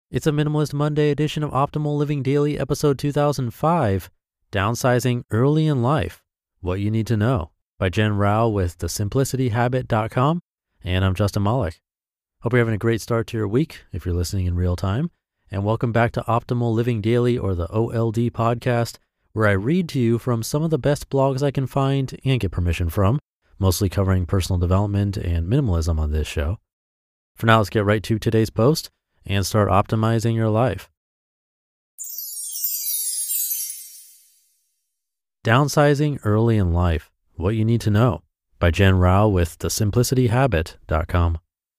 It's a Minimalist Monday edition of Optimal Living Daily, episode 2005, Downsizing Early in Life, What You Need to Know, by Jen Rao with thesimplicityhabit.com, and I'm Justin Malik. Hope you're having a great start to your week if you're listening in real time, and welcome back to Optimal Living Daily, or the OLD podcast, where I read to you from some of the best blogs I can find and get permission from, mostly covering personal development and minimalism on this show. For now, let's get right to today's post and start optimizing your life. Downsizing Early in Life, What You Need to Know, by Jen Rao with thesimplicityhabit.com.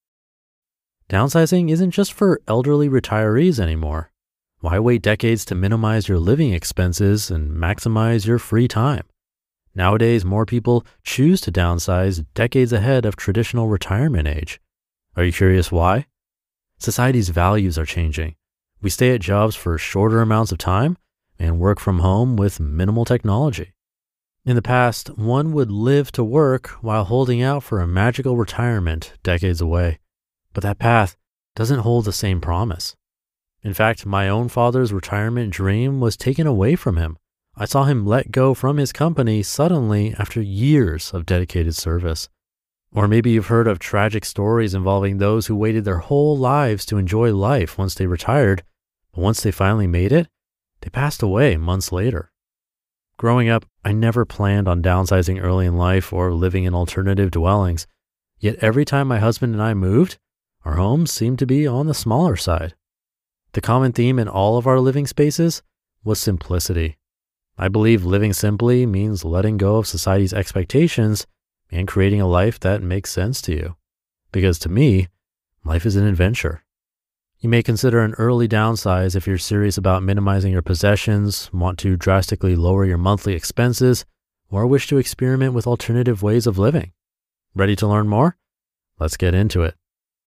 Downsizing isn't just for elderly retirees anymore. Why wait decades to minimize your living expenses and maximize your free time? Nowadays, more people choose to downsize decades ahead of traditional retirement age. Are you curious why? Society's values are changing. We stay at jobs for shorter amounts of time and work from home with minimal technology. In the past, one would live to work while holding out for a magical retirement decades away. But that path doesn't hold the same promise. In fact, my own father's retirement dream was taken away from him. I saw him let go from his company suddenly after years of dedicated service. Or maybe you've heard of tragic stories involving those who waited their whole lives to enjoy life once they retired, but once they finally made it, they passed away months later. Growing up, I never planned on downsizing early in life or living in alternative dwellings, yet every time my husband and I moved, our homes seemed to be on the smaller side. The common theme in all of our living spaces was simplicity. I believe living simply means letting go of society's expectations and creating a life that makes sense to you. Because to me, life is an adventure. You may consider an early downsize if you're serious about minimizing your possessions, want to drastically lower your monthly expenses, or wish to experiment with alternative ways of living. Ready to learn more? Let's get into it.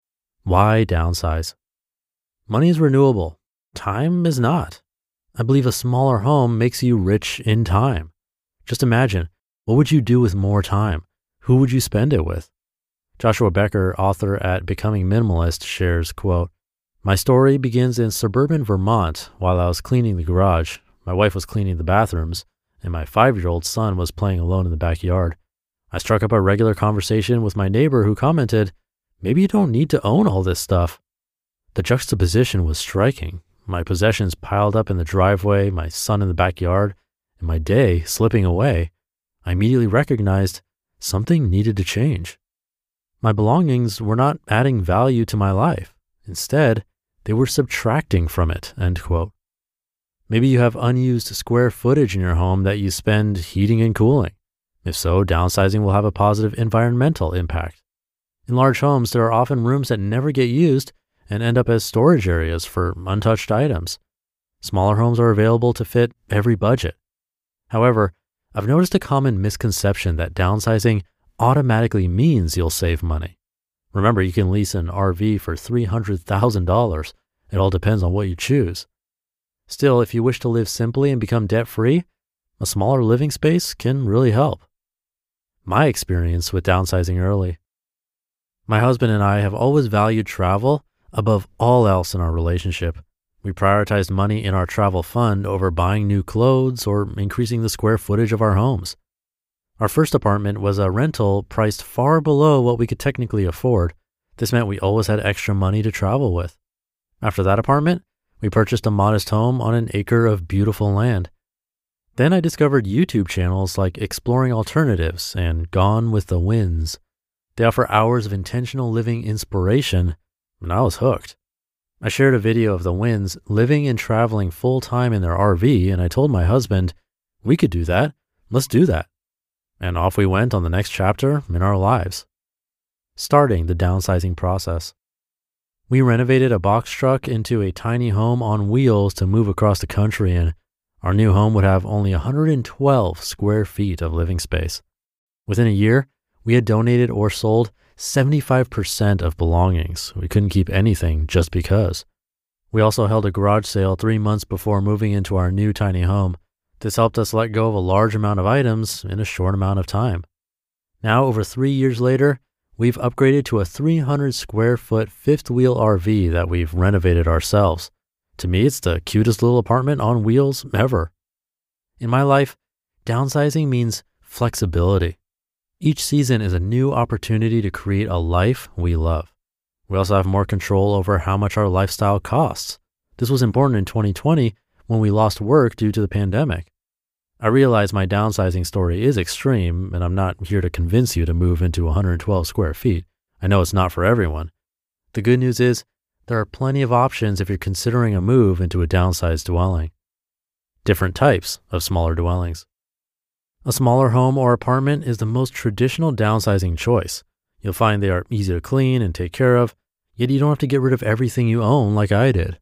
Why downsize? Money is renewable. Time is not. I believe a smaller home makes you rich in time. Just imagine, what would you do with more time? Who would you spend it with? Joshua Becker, author at Becoming Minimalist, shares, quote, "My story begins in suburban Vermont while I was cleaning the garage. My wife was cleaning the bathrooms, and my 5-year-old son was playing alone in the backyard. I struck up a regular conversation with my neighbor who commented, 'Maybe you don't need to own all this stuff.' The juxtaposition was striking. My possessions piled up in the driveway, my son in the backyard, and my day slipping away. I immediately recognized something needed to change. My belongings were not adding value to my life. Instead, they were subtracting from it," end quote. Maybe you have unused square footage in your home that you spend heating and cooling. If so, downsizing will have a positive environmental impact. In large homes, there are often rooms that never get used and end up as storage areas for untouched items. Smaller homes are available to fit every budget. However, I've noticed a common misconception that downsizing automatically means you'll save money. Remember, you can lease an RV for $300,000. It all depends on what you choose. Still, if you wish to live simply and become debt-free, a smaller living space can really help. My experience with downsizing early. My husband and I have always valued travel above all else in our relationship. We prioritized money in our travel fund over buying new clothes or increasing the square footage of our homes. Our first apartment was a rental priced far below what we could technically afford. This meant we always had extra money to travel with. After that apartment, we purchased a modest home on an acre of beautiful land. Then I discovered YouTube channels like Exploring Alternatives and Gone with the Winds. They offer hours of intentional living inspiration, and I was hooked. I shared a video of the Winds living and traveling full-time in their RV, and I told my husband, "We could do that. Let's do that." And off we went on the next chapter in our lives. Starting the downsizing process. We renovated a box truck into a tiny home on wheels to move across the country in. Our new home would have only 112 square feet of living space. Within a year, we had donated or sold 75% of belongings. We couldn't keep anything just because. We also held a garage sale 3 months before moving into our new tiny home. This helped us let go of a large amount of items in a short amount of time. Now, over 3 years later, we've upgraded to a 300 square foot fifth wheel RV that we've renovated ourselves. To me, it's the cutest little apartment on wheels ever. In my life, downsizing means flexibility. Each season is a new opportunity to create a life we love. We also have more control over how much our lifestyle costs. This was important in 2020 when we lost work due to the pandemic. I realize my downsizing story is extreme, and I'm not here to convince you to move into 112 square feet. I know it's not for everyone. The good news is there are plenty of options if you're considering a move into a downsized dwelling. Different types of smaller dwellings. A smaller home or apartment is the most traditional downsizing choice. You'll find they are easy to clean and take care of, yet you don't have to get rid of everything you own like I did.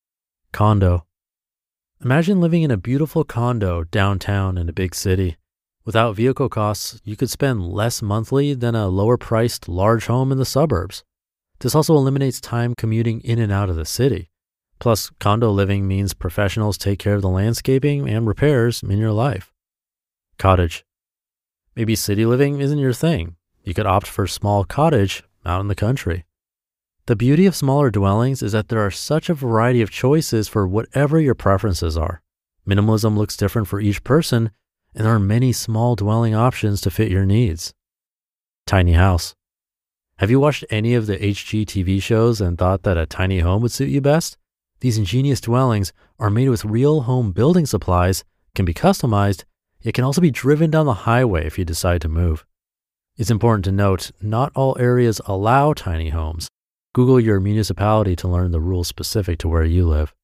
Condo. Imagine living in a beautiful condo downtown in a big city. Without vehicle costs, you could spend less monthly than a lower-priced large home in the suburbs. This also eliminates time commuting in and out of the city. Plus, condo living means professionals take care of the landscaping and repairs in your life. Cottage. Maybe city living isn't your thing. You could opt for a small cottage out in the country. The beauty of smaller dwellings is that there are such a variety of choices for whatever your preferences are. Minimalism looks different for each person, and there are many small dwelling options to fit your needs. Tiny house. Have you watched any of the HGTV shows and thought that a tiny home would suit you best? These ingenious dwellings are made with real home building supplies, can be customized, yet can also be driven down the highway if you decide to move. It's important to note, not all areas allow tiny homes. Google your municipality to learn the rules specific to where you live.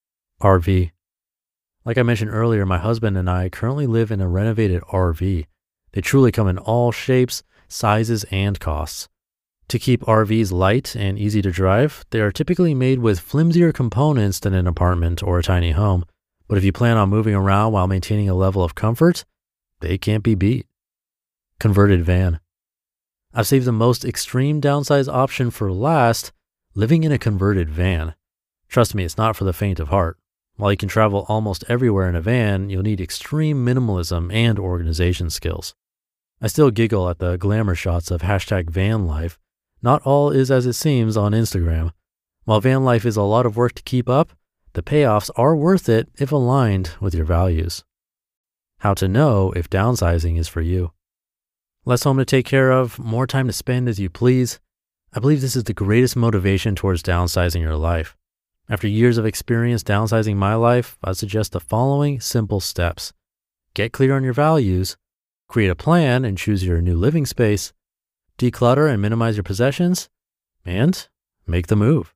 RV. Like I mentioned earlier, my husband and I currently live in a renovated RV. They truly come in all shapes, sizes, and costs. To keep RVs light and easy to drive, they are typically made with flimsier components than an apartment or a tiny home. But if you plan on moving around while maintaining a level of comfort, they can't be beat. Converted van. I've saved the most extreme downsize option for last, living in a converted van. Trust me, it's not for the faint of heart. While you can travel almost everywhere in a van, you'll need extreme minimalism and organization skills. I still giggle at the glamour shots of #van life. Not all is as it seems on Instagram. While van life is a lot of work to keep up, the payoffs are worth it if aligned with your values. How to know if downsizing is for you. Less home to take care of, more time to spend as you please. I believe this is the greatest motivation towards downsizing your life. After years of experience downsizing my life, I suggest the following simple steps. Get clear on your values, create a plan and choose your new living space, declutter and minimize your possessions, and make the move.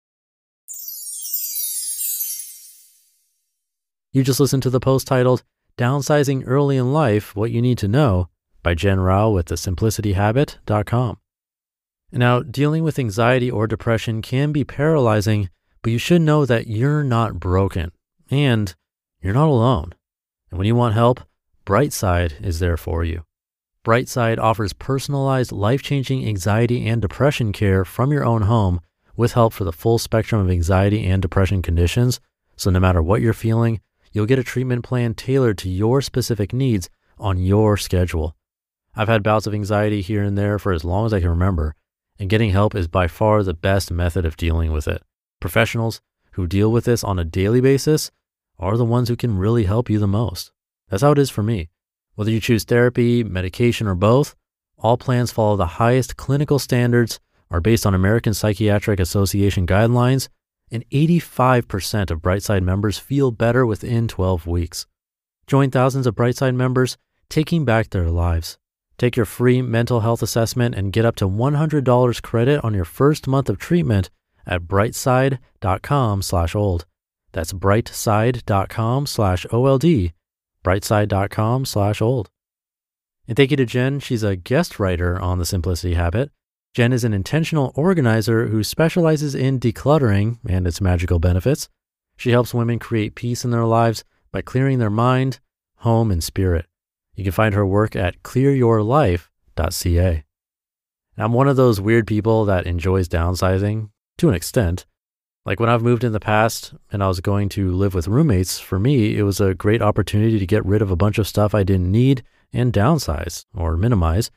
You just listened to the post titled, Downsizing Early in Life, What You Need to Know, by Jen Rao with thesimplicityhabit.com. Now, dealing with anxiety or depression can be paralyzing, but you should know that you're not broken and you're not alone. And when you want help, Brightside is there for you. Brightside offers personalized, life-changing anxiety and depression care from your own home with help for the full spectrum of anxiety and depression conditions. So no matter what you're feeling, you'll get a treatment plan tailored to your specific needs on your schedule. I've had bouts of anxiety here and there for as long as I can remember, and getting help is by far the best method of dealing with it. Professionals who deal with this on a daily basis are the ones who can really help you the most. That's how it is for me. Whether you choose therapy, medication, or both, all plans follow the highest clinical standards, are based on American Psychiatric Association guidelines, and 85% of Brightside members feel better within 12 weeks. Join thousands of Brightside members taking back their lives. Take your free mental health assessment and get up to $100 credit on your first month of treatment at brightside.com/old. That's brightside.com/OLD, brightside.com/old. And thank you to Jen. She's a guest writer on The Simplicity Habit. Jen is an intentional organizer who specializes in decluttering and its magical benefits. She helps women create peace in their lives by clearing their mind, home, and spirit. You can find her work at clearyourlife.ca. I'm one of those weird people that enjoys downsizing to an extent. Like when I've moved in the past and I was going to live with roommates, for me, it was a great opportunity to get rid of a bunch of stuff I didn't need and downsize or minimize.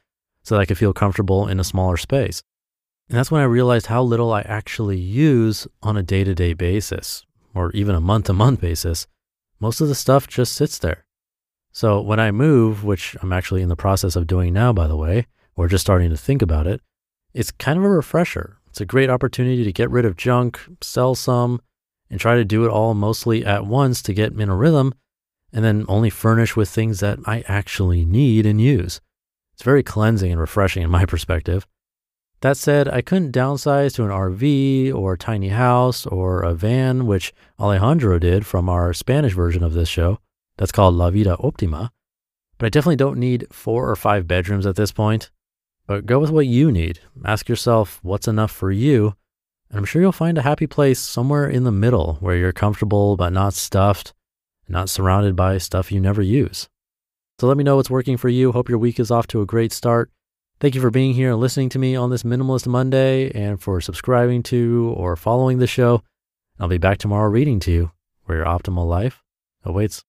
so that I could feel comfortable in a smaller space. And that's when I realized how little I actually use on a day-to-day basis, or even a month-to-month basis. Most of the stuff just sits there. So when I move, which I'm actually in the process of doing now, by the way, or just starting to think about it, it's kind of a refresher. It's a great opportunity to get rid of junk, sell some, and try to do it all mostly at once to get in a rhythm, and then only furnish with things that I actually need and use. It's very cleansing and refreshing in my perspective. That said, I couldn't downsize to an RV or tiny house or a van, which Alejandro did from our Spanish version of this show. That's called La Vida Optima. But I definitely don't need 4 or 5 bedrooms at this point. But go with what you need. Ask yourself what's enough for you. And I'm sure you'll find a happy place somewhere in the middle where you're comfortable but not stuffed, not surrounded by stuff you never use. So let me know what's working for you. Hope your week is off to a great start. Thank you for being here and listening to me on this Minimalist Monday and for subscribing to or following the show. I'll be back tomorrow reading to you where your optimal life awaits.